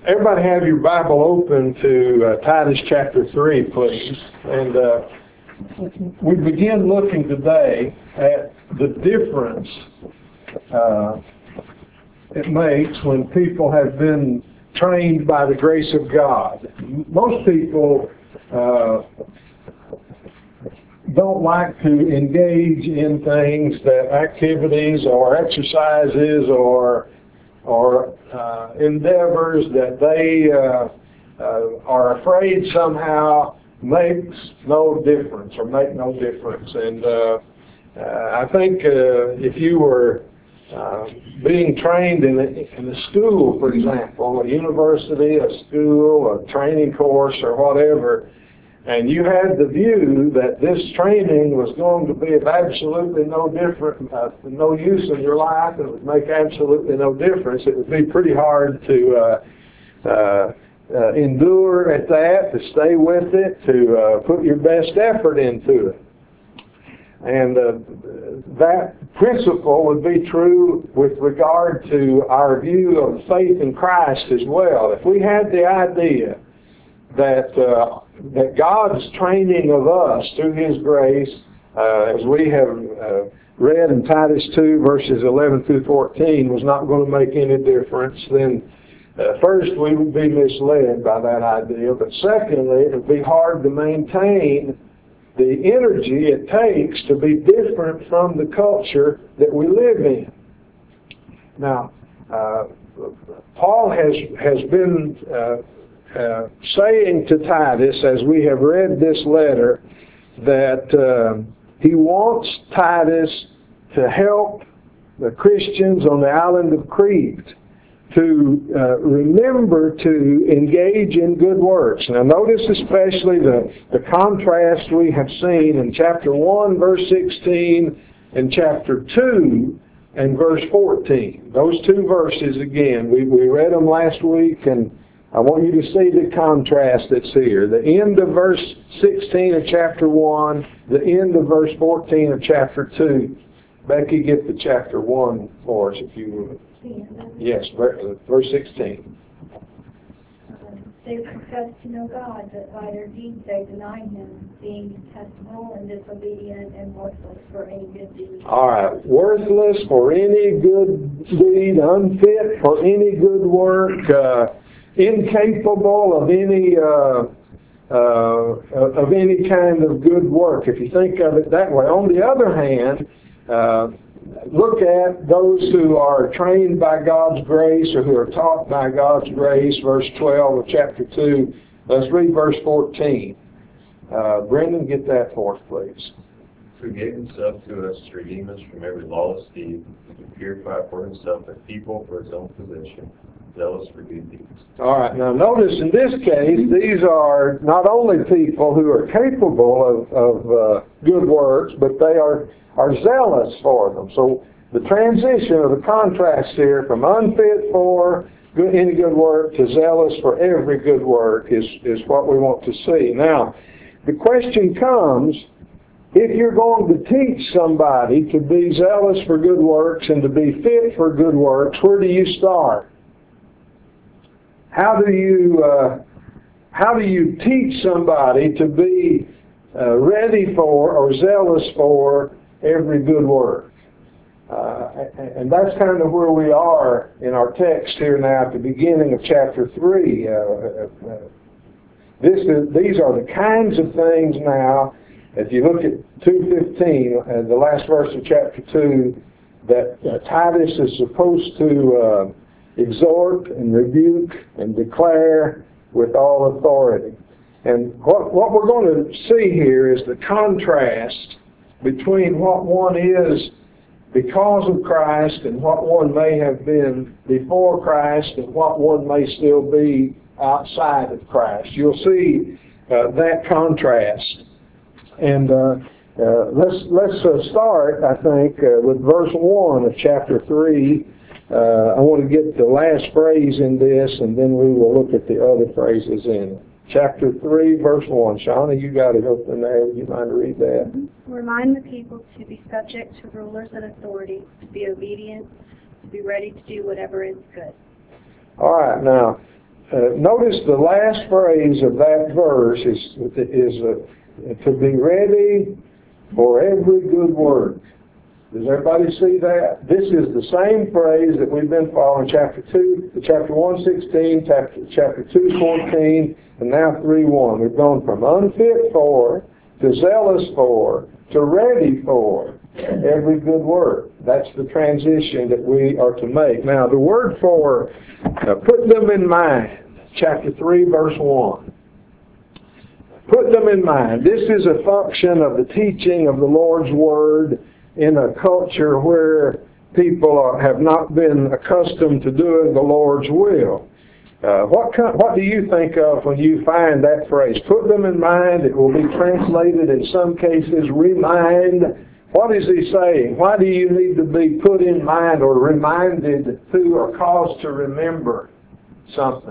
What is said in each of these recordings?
Everybody have your Bible open to Titus chapter 3, please. And we begin looking today at the difference it makes when people have been trained by the grace of God. Most people don't like to engage in things, that activities or exercises or endeavors that they are afraid somehow makes no difference or make no difference. And I think if you were being trained in a school, for example, a university, a school, a training course or whatever, and you had the view that this training was going to be of absolutely no use in your life, and it would make absolutely no difference, it would be pretty hard to endure at that, to stay with it, to put your best effort into it. And that principle would be true with regard to our view of faith in Christ as well. If we had the idea that God's training of us through His grace, as we have read in Titus 2, verses 11 through 14, was not going to make any difference, then first we would be misled by that idea, but secondly, it would be hard to maintain the energy it takes to be different from the culture that we live in. Now, Paul has been saying to Titus, as we have read this letter, that he wants Titus to help the Christians on the island of Crete to remember to engage in good works. Now notice especially the contrast we have seen in chapter 1, verse 16, and chapter 2 and verse 14. Those two verses again, we read them last week, and I want you to see the contrast that's here. The end of verse 16 of chapter 1, the end of verse 14 of chapter 2. Becky, get the chapter 1 for us, if you would. Yes, verse 16. They profess to know God, but by their deeds they deny Him, being detestable and disobedient and worthless for any good deed. All right, worthless for any good deed, unfit for any good work, incapable of any kind of good work, if you think of it that way. On the other hand, look at those who are trained by God's grace or who are taught by God's grace, verse 12 of chapter 2. Let's read verse 14. Brendan, get that for us, please. Who gave Himself to us to redeem us from every lawless deed, and to purify for Himself a people for His own possession, zealous for good deeds. All right, now notice in this case, these are not only people who are capable of good works, but they are zealous for them. So the transition or the contrast here from unfit for any good work to zealous for every good work is what we want to see. Now, the question comes, if you're going to teach somebody to be zealous for good works and to be fit for good works, where do you start? How do you teach somebody to be ready for or zealous for every good work? And that's kind of where we are in our text here now at the beginning of chapter 3. These are the kinds of things now, if you look at 2:15, the last verse of chapter 2, that Titus is supposed to exhort and rebuke and declare with all authority. And what we're going to see here is the contrast between what one is because of Christ and what one may have been before Christ and what one may still be outside of Christ. You'll see that contrast. And let's start, I think, with verse 1 of chapter 3. I want to get the last phrase in this, and then we will look at the other phrases in it. Chapter 3, verse 1. Shauna, you got it open there. Would you mind to read that? Remind the people to be subject to rulers and authority, to be obedient, to be ready to do whatever is good. All right, now, notice the last phrase of that verse is to be ready for every good work. Does everybody see that? This is the same phrase that we've been following chapter 1:16, chapter 2:14, and now 3:1. We've gone from unfit for to zealous for to ready for every good work. That's the transition that we are to make. Now, the word for put them in mind, chapter 3, verse 1. Put them in mind. This is a function of the teaching of the Lord's Word in a culture where people have not been accustomed to doing the Lord's will. What do you think of when you find that phrase? Put them in mind. It will be translated in some cases, remind. What is he saying? Why do you need to be put in mind or reminded to or caused to remember something?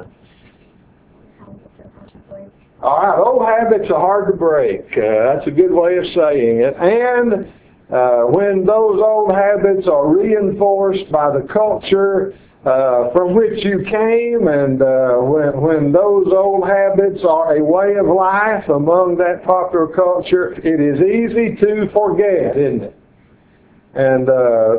All right, old habits are hard to break. That's a good way of saying it. And when those old habits are reinforced by the culture from which you came, and when those old habits are a way of life among that popular culture, it is easy to forget, isn't it? And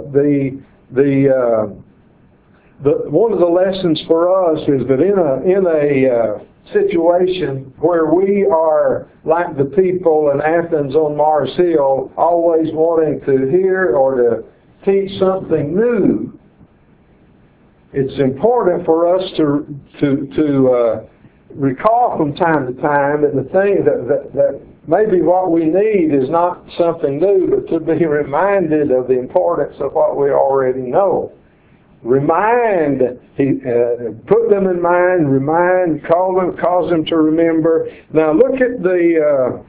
one of the lessons for us is that in a situation where we are like the people in Athens on Mars Hill, always wanting to hear or to teach something new, it's important for us to recall from time to time that the thing that maybe what we need is not something new, but to be reminded of the importance of what we already know. Remind, put them in mind, remind, cause them to remember. Now look at the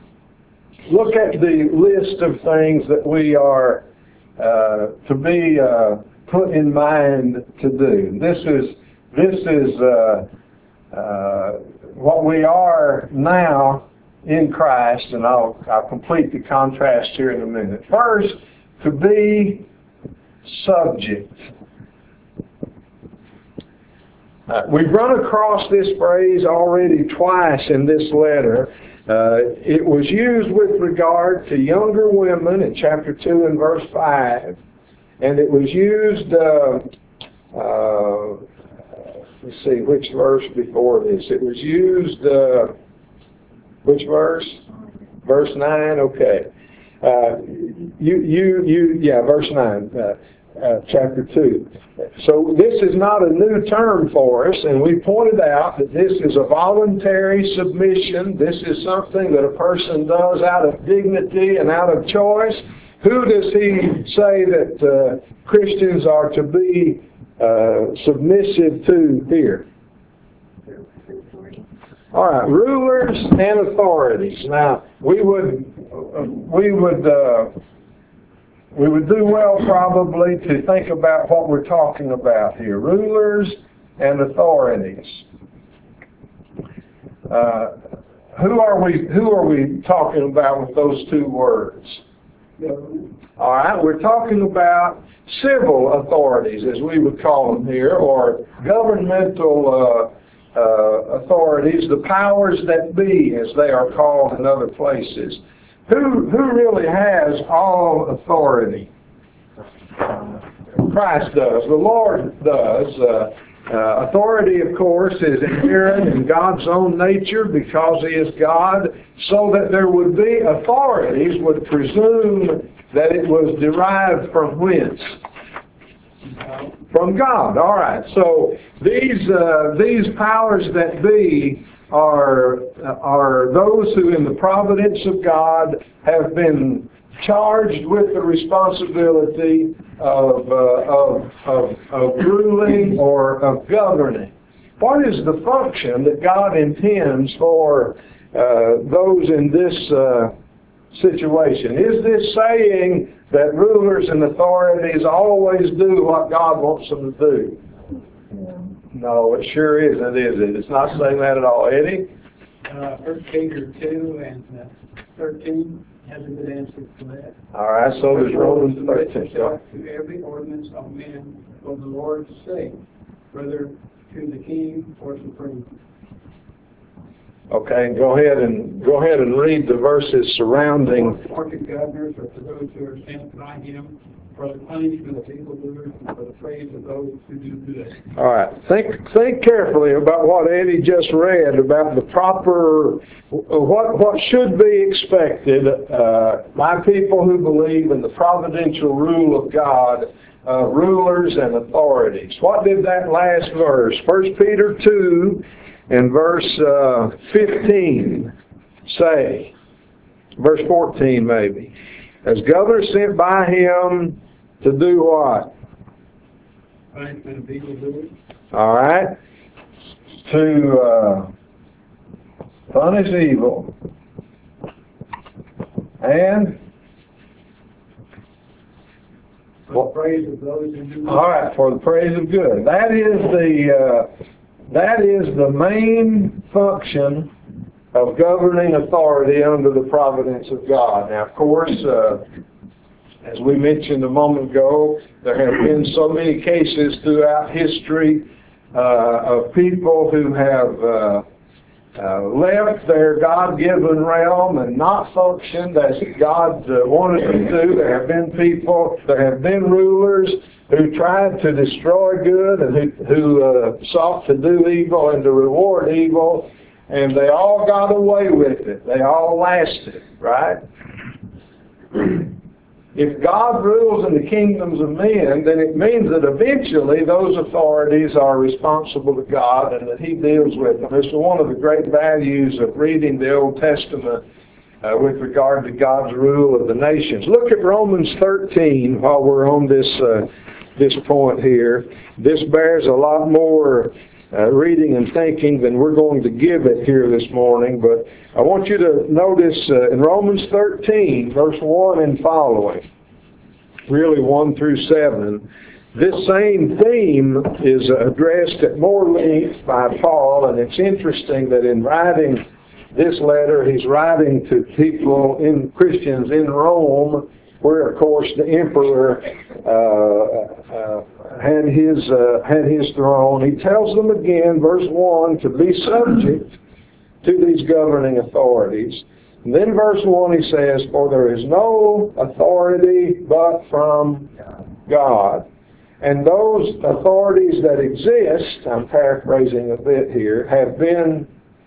list of things that we are to be put in mind to do. This is what we are now in Christ, and I'll complete the contrast here in a minute. First, to be subject. We've run across this phrase already twice in this letter. It was used with regard to younger women in chapter 2 and verse 5. And it was used, let's see, which verse before this? It was used, which verse? Verse 9, okay. Verse 9. Chapter 2. So this is not a new term for us, and we pointed out that this is a voluntary submission. This is something that a person does out of dignity and out of choice. Who does he say that Christians are to be submissive to here? All right, rulers and authorities. Now, we would do well probably to think about what we're talking about here. Rulers and authorities. Who are we talking about with those two words? All right, we're talking about civil authorities, as we would call them here, or governmental authorities, the powers that be, as they are called in other places. Who really has all authority? Christ does. The Lord does. Authority, of course, is inherent in God's own nature because He is God, so that there would be authorities would presume that it was derived from whence? From God. All right. So these powers that be are those who, in the providence of God, have been charged with the responsibility of ruling or of governing. What is the function that God intends for those in this situation? Is this saying that rulers and authorities always do what God wants them to do? No, it sure isn't, is it? It's not saying that at all. Eddie? 1 Peter 2 and 13 has a good answer for that. All right, so there's Romans 13. To every ordinance of men for the Lord's sake, whether to the king for supreme. Okay, go ahead and read the verses surrounding. For to governors or to those who are sent by him, for the punishment of evildoers and for the praise of those who do good. All right, think carefully about what Eddie just read about the proper, what should be expected by people who believe in the providential rule of God, rulers and authorities. What did that last verse, 1 Peter 2 and verse 15 say? Verse 14 maybe. As governors sent by him to do what? Punishment of evildoers. All right. To punish evil and For the praise of those who do good. all right, for the praise of good. That is the main function of governing authority under the providence of God. Now, of course, as we mentioned a moment ago, there have been so many cases throughout history of people who have left their God-given realm and not functioned as God wanted them to. There have been people, there have been rulers who tried to destroy good and who sought to do evil and to reward evil, and they all got away with it. They all lasted, right? If God rules in the kingdoms of men, then it means that eventually those authorities are responsible to God and that He deals with them. This is one of the great values of reading the Old Testament with regard to God's rule of the nations. Look at Romans 13 while we're on this point here. This bears a lot more reading and thinking than we're going to give it here this morning, but I want you to notice in Romans 13, verse 1 and following, really 1 through 7, this same theme is addressed at more length by Paul, and it's interesting that in writing this letter, he's writing to people, Christians in Rome, where, of course, the emperor had his throne. He tells them again, verse 1, to be subject to these governing authorities. And then verse 1 he says, for there is no authority but from God. And those authorities that exist, I'm paraphrasing a bit here, have been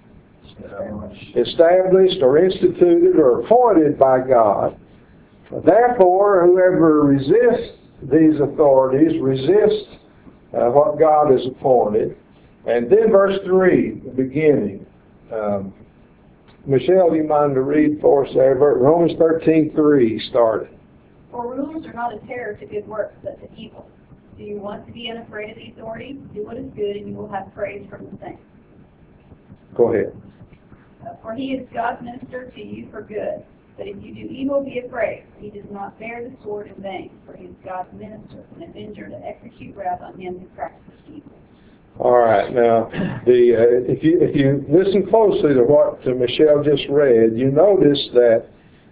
established or instituted or appointed by God. Therefore, whoever resists these authorities resists what God has appointed. And then verse 3, the beginning. Michelle, do you mind to read for us there? Romans 13:3 started. For rulers are not a terror to good works, but to evil. Do you want to be unafraid of the authorities? Do what is good, and you will have praise from the saints. Go ahead. For he is God's minister to you for good. But if you do evil, be afraid. He does not bear the sword in vain, for he is God's minister, an avenger to execute wrath on him who practices evil. All right. Now, if you listen closely to what Michelle just read, you notice that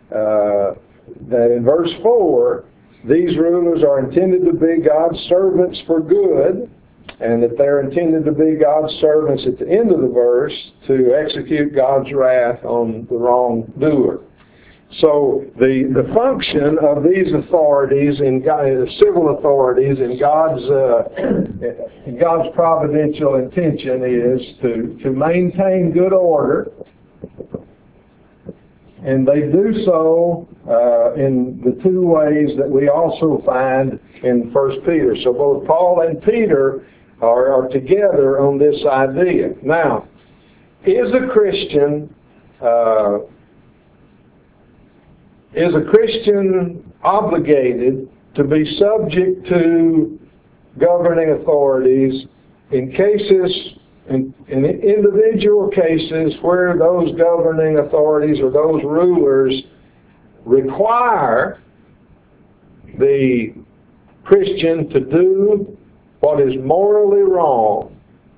in verse 4, these rulers are intended to be God's servants for good, and that they're intended to be God's servants at the end of the verse to execute God's wrath on the wrongdoer. So the function of these authorities, civil authorities, in God's providential intention is to maintain good order, and they do so in the two ways that we also find in 1 Peter. So both Paul and Peter are together on this idea. Now, is a Christian obligated to be subject to governing authorities in individual cases where those governing authorities or those rulers require the Christian to do what is morally wrong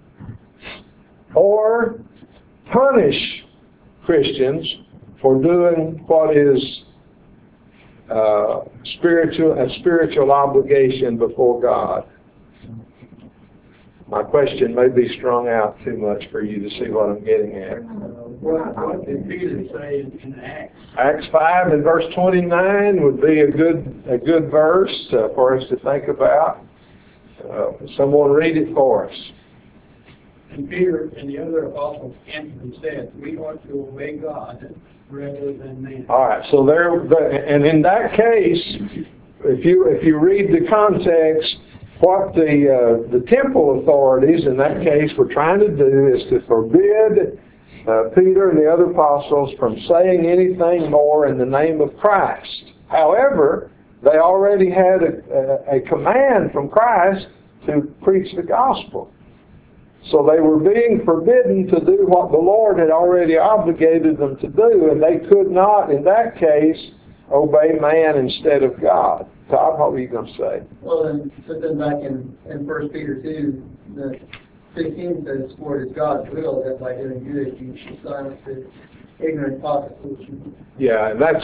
or punish Christians for doing what is a spiritual obligation before God? My question may be strung out too much for you to see what I'm getting at. What did Peter say in Acts? Acts 5 and verse 29 would be a good verse for us to think about. Someone read it for us. And Peter and the other apostles answered and said, we ought to obey God rather than man. All right, so and in that case, if you read the context, what the temple authorities in that case were trying to do is to forbid Peter and the other apostles from saying anything more in the name of Christ. However, they already had a command from Christ to preach the gospel. So they were being forbidden to do what the Lord had already obligated them to do, and they could not, in that case, obey man instead of God. Todd, what were you going to say? Well, but then back in 1 Peter 2, the 16 says, for it is God's will that by doing good you should silence the ignorant hypocrisy. Yeah, and that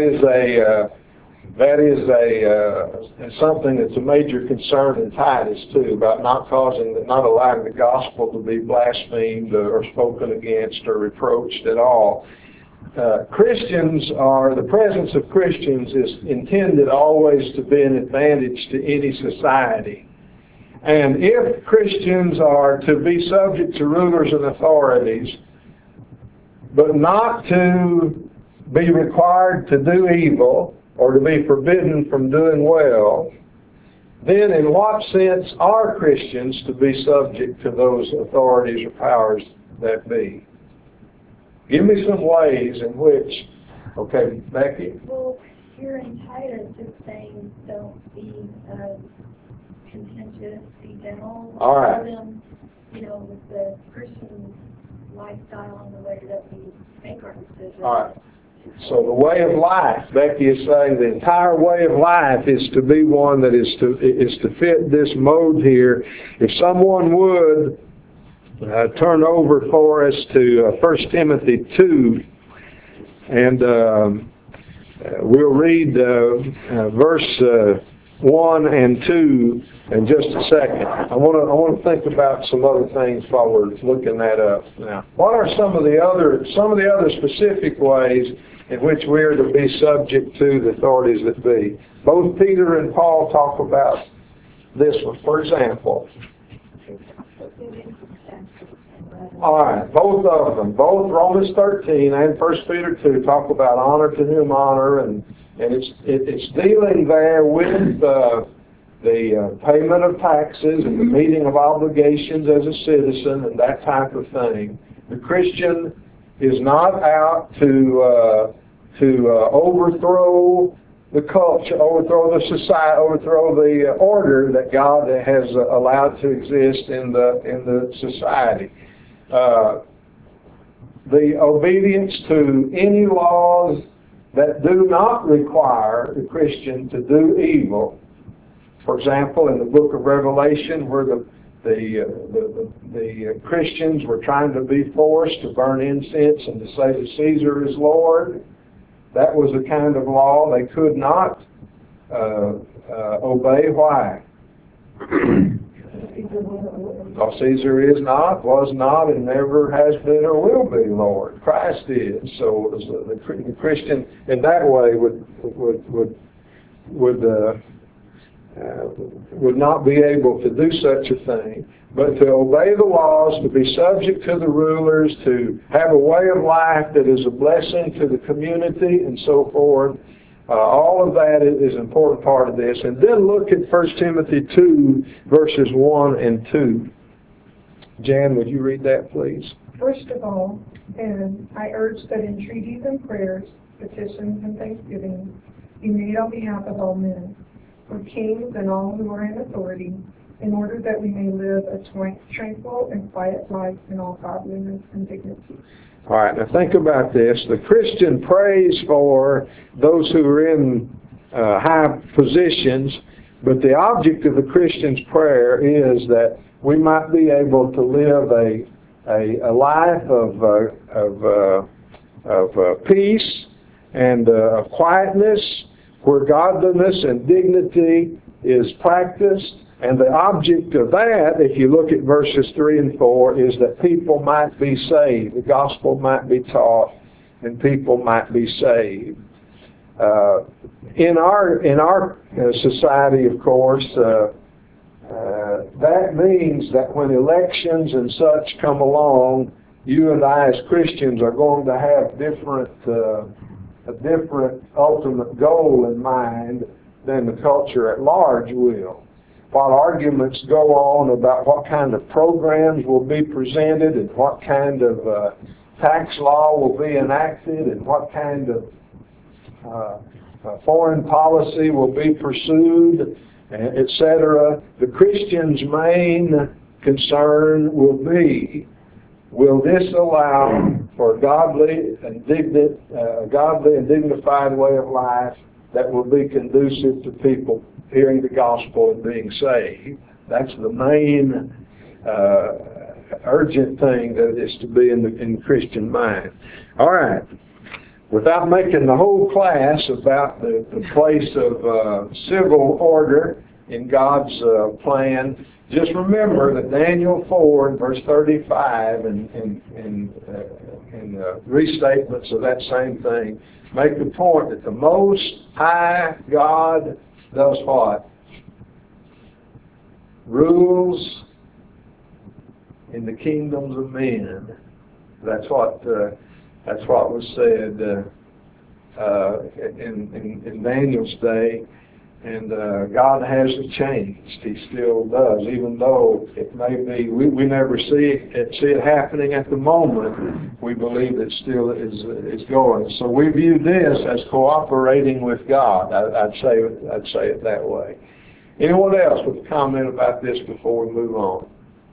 is something that's a major concern in Titus too, about not allowing the gospel to be blasphemed or spoken against or reproached at all. The presence of Christians is intended always to be an advantage to any society. And if Christians are to be subject to rulers and authorities, but not to be required to do evil or to be forbidden from doing well, then in what sense are Christians to be subject to those authorities or powers that be? Give me some ways in which, okay, Becky? Well, here in Titus, it's saying don't be contentious, be gentle. All right. Tell them, with the Christian lifestyle and the way that we make our decisions. All right. So the way of life, Becky is saying the entire way of life is to be one that is to fit this mode here. If someone would turn over for us to 1 Timothy 2, and we'll read verse 1 and 2 in just a second. I want to think about some other things while we're looking that up now. What are some of the other specific ways in which we are to be subject to the authorities that be? Both Peter and Paul talk about this one. For example, all right, both of them, both Romans 13 and 1 Peter 2 talk about honor to whom honor, and it's dealing there with the payment of taxes and the meeting of obligations as a citizen and that type of thing. The Christian is not out to overthrow the culture, overthrow the society, overthrow the order that God has allowed to exist in the society. The obedience to any laws that do not require the Christian to do evil. For example, in the book of Revelation, where the Christians were trying to be forced to burn incense and to say that Caesar is Lord, that was a kind of law they could not obey. Why? Because Caesar is not, was not, and never has been or will be Lord. Christ is. So the Christian in that way would not be able to do such a thing. But to obey the laws, to be subject to the rulers, to have a way of life that is a blessing to the community and so forth, all of that is an important part of this. And then look at 1 Timothy 2, verses 1 and 2. Jan, would you read that, please? First of all, and I urge that entreaties and prayers, petitions and thanksgivings be made on behalf of all men, for kings and all who are in authority, in order that we may live a tranquil and quiet life in all godliness and dignity. All right, now think about this. The Christian prays for those who are in high positions, but the object of the Christian's prayer is that we might be able to live a life of peace and quietness, where godliness and dignity is practiced, And the object of that, if you look at verses 3 and 4, is that people might be saved. The gospel might be taught and people might be saved. In our society, of course, that means that when elections and such come along, you and I as Christians are going to have a different ultimate goal in mind than the culture at large will. While arguments go on about what kind of programs will be presented and what kind of tax law will be enacted and what kind of foreign policy will be pursued, etc., the Christian's main concern will be, will this allow for a godly and dignified way of life that will be conducive to people hearing the gospel and being saved? That's the main urgent thing that is to be in the Christian mind. All right. Without making the whole class about the place of civil order in God's plan, just remember that Daniel 4, verse 35, and restatements of that same thing make the point that the Most High God does what? Rules in the kingdoms of men. That's what was said in Daniel's day. And God hasn't changed. He still does, even though it may be, we never see it happening at the moment. We believe it still is going. So we view this as cooperating with God. I'd say it that way. Anyone else with a comment about this before we move on?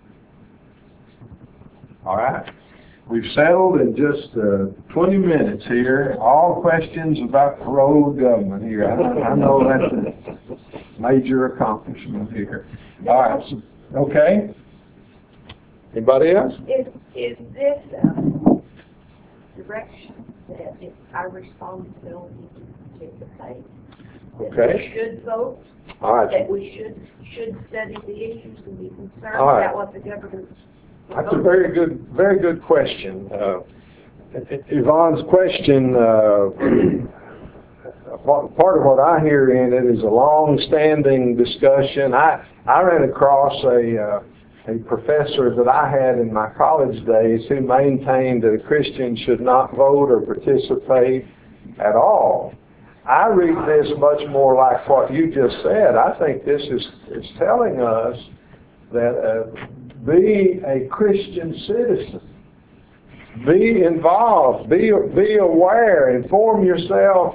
All right. We've settled in just 20 minutes here. All questions about the role of government here. I know that's a major accomplishment here. All right. So, okay. Anybody else? Is this direction that it's our responsibility to participate? Okay. That we should vote? All right. That we should study the issues and be concerned All right. about what the government's. That's a very good question. Yvonne's question, part of what I hear in it is a long-standing discussion. I ran across a professor that I had in my college days who maintained that a Christian should not vote or participate at all. I read this much more like what you just said. I think this is telling us that be a Christian citizen. Be involved. Be aware. Inform yourself.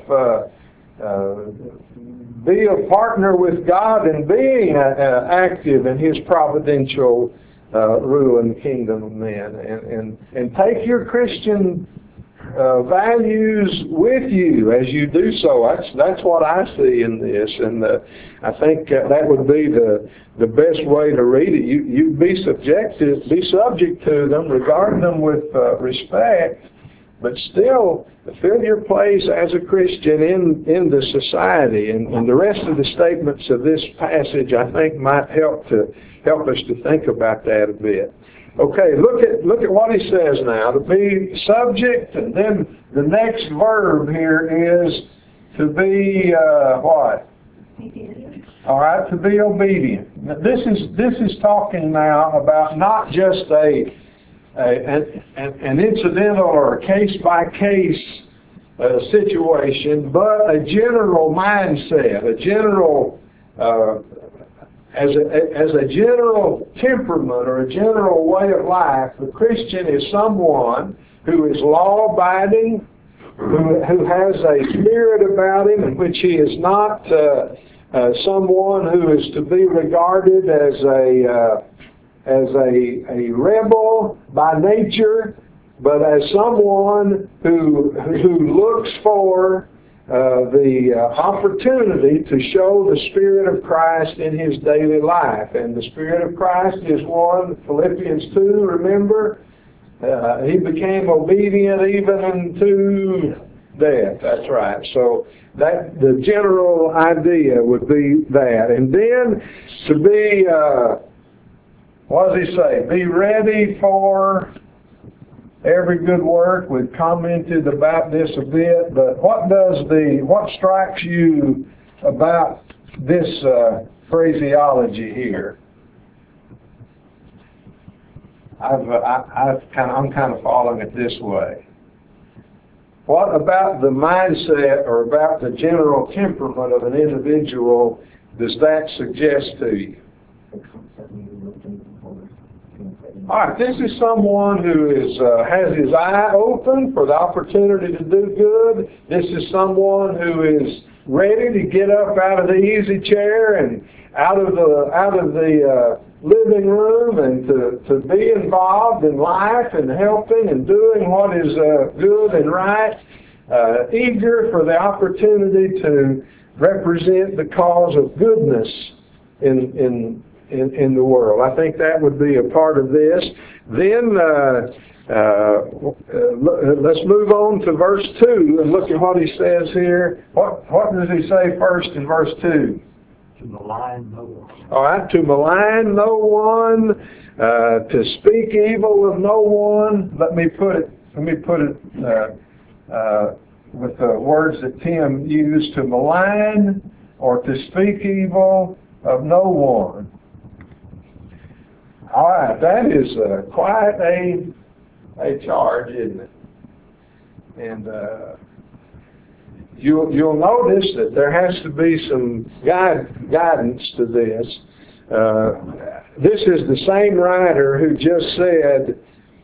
Be a partner with God in being active in His providential rule in the kingdom of men. And take your Christian values with you as you do so. That's what I see in this, and I think that would be the best way to read it. You be subject to them, regard them with respect, but still fill your place as a Christian in the society. And the rest of the statements of this passage, I think, might help us to think about that a bit. Okay, look at what he says now. To be subject, and then the next verb here is to be what? Obedient. All right, to be obedient. Now, this is talking now about not just an incidental or a case-by-case situation, but a general mindset, a general as a general temperament or a general way of life. The Christian is someone who is law-abiding, who has a spirit about him in which he is not someone who is to be regarded as a rebel by nature, but as someone who looks for the opportunity to show the Spirit of Christ in his daily life. And the Spirit of Christ is one, Philippians 2, remember? He became obedient even unto death. That's right. So that the general idea would be that. And then to be, what does he say? Be ready for every good work. We've commented about this a bit, but what strikes you about this phraseology here? I'm kind of following it this way. What about the mindset or about the general temperament of an individual does that suggest to you? All right, this is someone who has his eye open for the opportunity to do good. This is someone who is ready to get up out of the easy chair and out of the living room and to be involved in life and helping and doing what is good and right, eager for the opportunity to represent the cause of goodness in the world. I think that would be a part of this. Then let's move on to verse 2 and look at what he says here. What does he say first in verse 2? To malign no one. All right, to malign no one, to speak evil of no one. Let me put it with the words that Tim used, to malign or to speak evil of no one. All right, that is quite a charge, isn't it? And you'll notice that there has to be some guidance to this. This is the same writer who just said,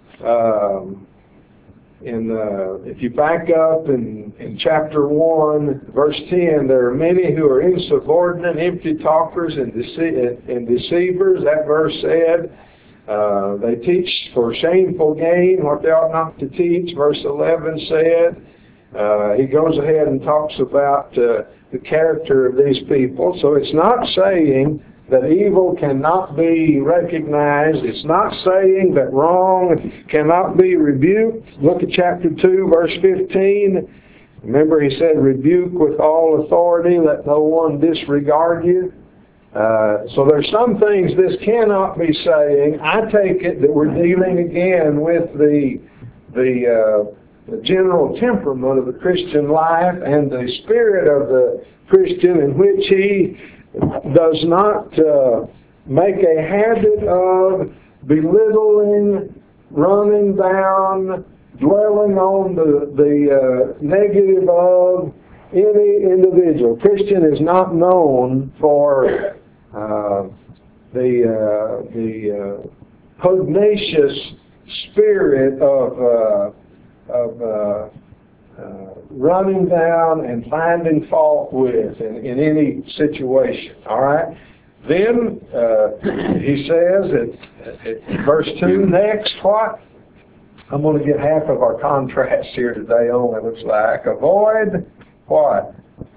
if you back up in chapter 1, verse 10, there are many who are insubordinate, empty talkers, and deceivers. That verse said, they teach for shameful gain what they ought not to teach. Verse 11 said, he goes ahead and talks about the character of these people. So it's not saying that evil cannot be recognized. It's not saying that wrong cannot be rebuked. Look at chapter 2, verse 15. Remember he said, rebuke with all authority, let no one disregard you. So there's some things this cannot be saying. I take it that we're dealing again with the general temperament of the Christian life and the spirit of the Christian, in which he does not make a habit of belittling, running down, dwelling on the negative of any individual. Christian is not known for the pugnacious spirit of running down and finding fault with in any situation. All right? Then he says at verse 2, next, what? I'm going to get half of our contrast here today only, it looks like. Avoid what?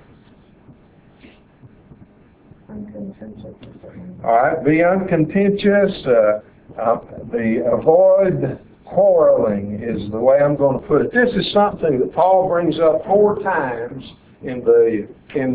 All right, be uncontentious. Avoid quarreling is the way I'm going to put it. This is something that Paul brings up 4 times in the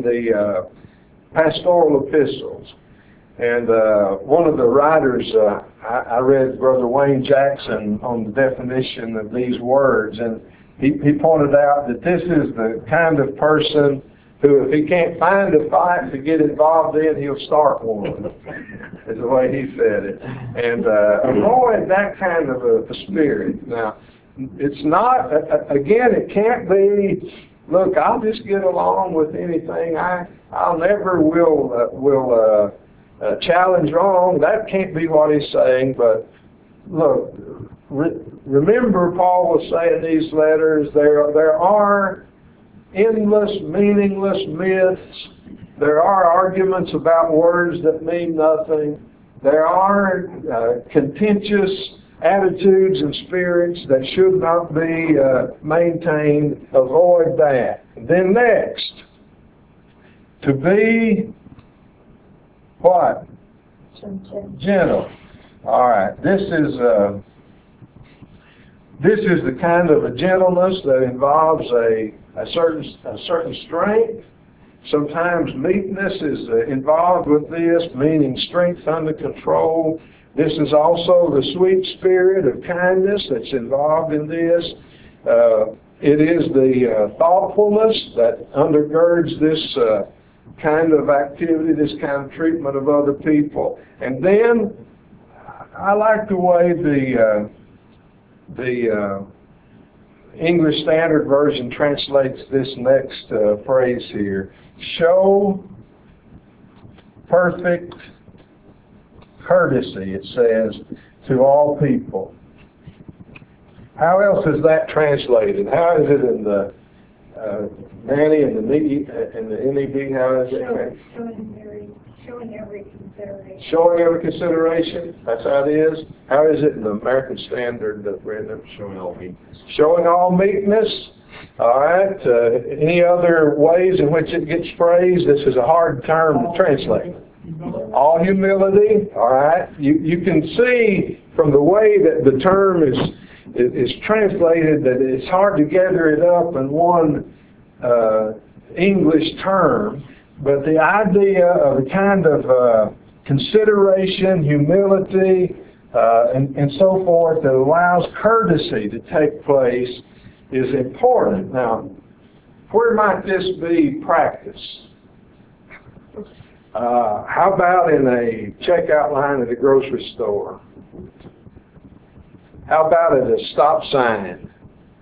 pastoral epistles. And one of the writers, I read Brother Wayne Jackson on the definition of these words, and he pointed out that this is the kind of person who, if he can't find a fight to get involved in, he'll start one, is the way he said it. And avoid that kind of a spirit. Now, it's not, again, it can't be, look, I'll just get along with anything. I'll never will challenge wrong. That can't be what he's saying, but look, remember Paul was saying in these letters, there are endless, meaningless myths. There are arguments about words that mean nothing. There are contentious attitudes and spirits that should not be maintained. Avoid that. Then next, to be what? Gentle. All right. This is This is the kind of a gentleness that involves a certain strength. Sometimes meekness is involved with this, meaning strength under control. This is also the sweet spirit of kindness that's involved in this. It is the thoughtfulness that undergirds this kind of activity, this kind of treatment of other people. And then I like the way the English Standard Version translates this next phrase here. Show perfect courtesy, it says, to all people. How else is that translated? How is it in the Nanny and the NEB? How is it translated? Showing every consideration. Showing every consideration. That's how it is. How is it in the American Standard, Brenda? Showing all meekness. Showing all meekness. All right. Any other ways in which it gets phrased? This is a hard term to translate. All humility. All right. You can see from the way that the term is translated that it's hard to gather it up in one English term. But the idea of a kind of consideration, humility, and so forth that allows courtesy to take place is important. Now, where might this be practiced? How about in a checkout line at a grocery store? How about at a stop sign?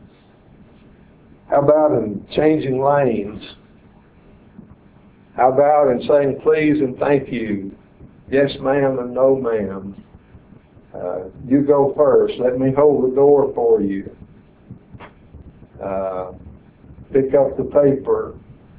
How about in changing lanes? How about in saying please and thank you? Yes, ma'am, and no, ma'am. You go first. Let me hold the door for you. Pick up the paper.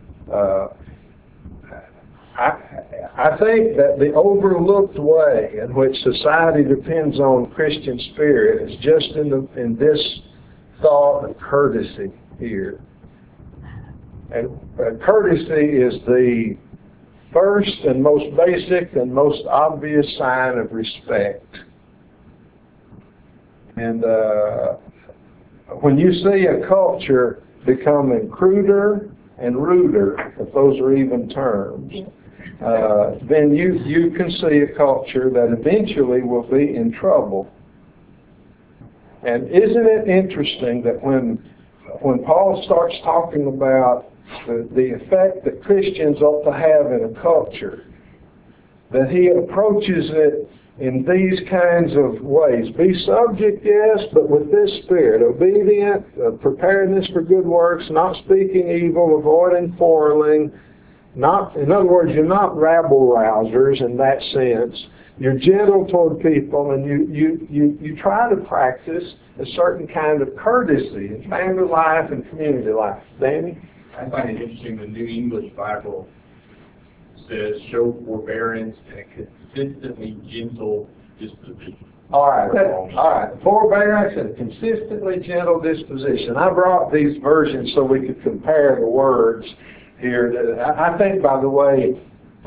I think that the overlooked way in which society depends on Christian spirit is just in this thought of courtesy here. And courtesy is the first and most basic and most obvious sign of respect. And when you see a culture becoming cruder and ruder, if those are even terms, then you can see a culture that eventually will be in trouble. And isn't it interesting that when Paul starts talking about the effect that Christians ought to have in a culture, that he approaches it in these kinds of ways. Be subject, yes, but with this spirit. Obedient, preparedness for good works, not speaking evil, avoiding quarreling. In other words, you're not rabble-rousers in that sense. You're gentle toward people, and you try to practice a certain kind of courtesy in family life and community life. Danny? I find it interesting the New English Bible says show forbearance and a consistently gentle disposition. All right. Forbearance and a consistently gentle disposition. I brought these versions so we could compare the words here. I think, by the way,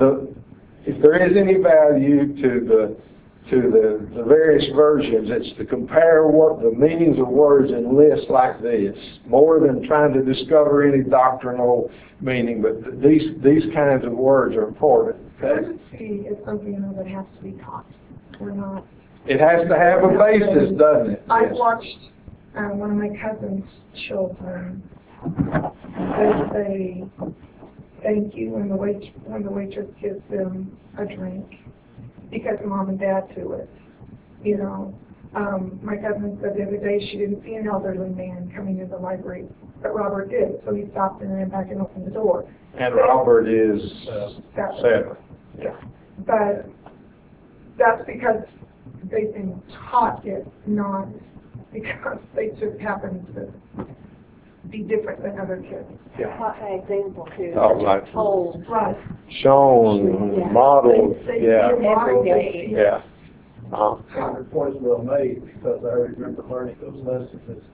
if there is any value to the various versions, it's to compare the meanings of words in lists like this, more than trying to discover any doctrinal meaning. But these kinds of words are important. Okay? Courtesy is something that has to be taught. We're not. It has to have a basis, doesn't it? I've watched one of my cousin's children. They say thank you when the waitress gives them a drink, because mom and dad do it. You know, my cousin said the other day she didn't see an elderly man coming into the library, but Robert did, so he stopped and ran back and opened the door. And Robert is 7. Yeah. But that's because they've been taught it, not because they just happen to be different than other kids. Yeah. An example too. Oh, right. Told. Right. Shown, Yeah. modeled, They yeah, see a model, they see it. yeah. Your point's well made, because I remember learning those lessons as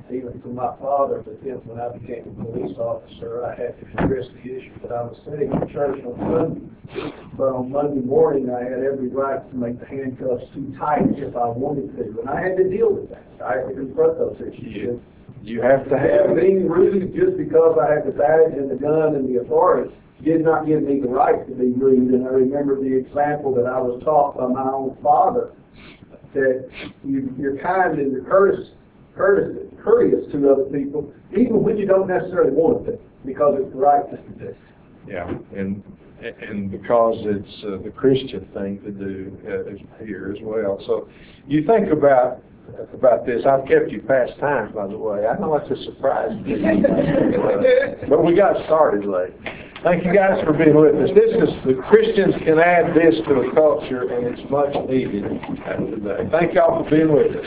even from my father, but then when I became a police officer, I had to address the issue that I was sitting in church on Sunday. But on Monday morning, I had every right to make the handcuffs too tight if I wanted to, and I had to deal with that. I had to confront those issues. You have to have Being rude just because I had the badge and the gun and the authority did not give me the right to be rude. And I remember the example that I was taught by my own father, that you're kind and you're courteous to other people, even when you don't necessarily want to, because it's the right thing to do. Yeah, and because it's the Christian thing to do here as well. So you think about this. I've kept you past time, by the way. I know it's a surprise, but we got started late. Thank you guys for being with us. The Christians can add this to the culture, and it's much needed today. Thank y'all for being with us.